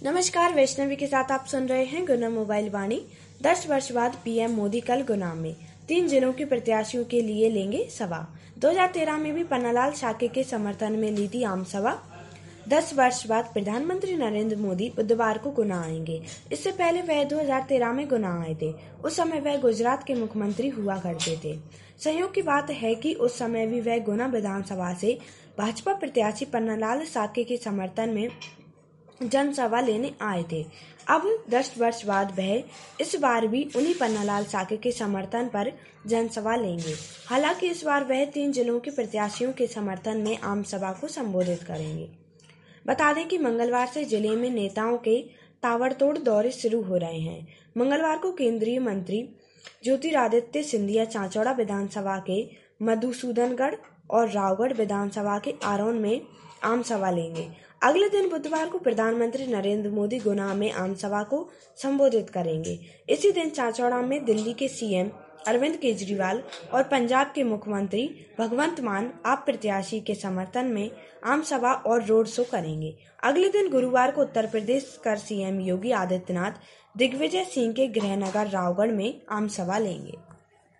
नमस्कार, वैष्णवी के साथ आप सुन रहे हैं गुना मोबाइल वाणी। 10 वर्ष बाद पीएम मोदी कल गुना में 3 जिलों के प्रत्याशियों के लिए लेंगे सभा। 2013 में भी पन्नालाल साके के समर्थन में ली थी आम सभा। 10 वर्ष बाद प्रधानमंत्री नरेंद्र मोदी बुधवार को गुना आएंगे। इससे पहले वह 2013 में गुना आए थे। उस समय वह गुजरात के मुख्यमंत्री हुआ करते थे। संयोग की बात है कि उस समय भी वह गुना विधानसभा से भाजपा प्रत्याशी पन्नालाल साके के समर्थन में जनसभा लेने आए थे। अब 10 वर्ष बाद वह इस बार भी उन्हीं पन्नालाल साके के समर्थन पर जनसभा लेंगे। हालांकि इस बार वह 3 जिलों के प्रत्याशियों के समर्थन में आम सभा को संबोधित करेंगे। बता दें कि मंगलवार से जिले में नेताओं के ताबड़तोड़ दौरे शुरू हो रहे हैं। मंगलवार को केंद्रीय मंत्री ज्योतिरादित्य सिंधिया चांचौड़ा विधानसभा के मधुसूदनगढ़ और रावगढ़ विधानसभा के आरोन में आम सभा लेंगे। अगले दिन बुधवार को प्रधानमंत्री नरेंद्र मोदी गुना में आम सभा को संबोधित करेंगे। इसी दिन चांचौड़ा में दिल्ली के सीएम अरविंद केजरीवाल और पंजाब के मुख्यमंत्री भगवंत मान आप प्रत्याशी के समर्थन में आम सभा और रोड शो करेंगे। अगले दिन गुरुवार को उत्तर प्रदेश कर सीएम योगी आदित्यनाथ दिग्विजय सिंह के गृहनगर रावगढ़ में आम सभा लेंगे।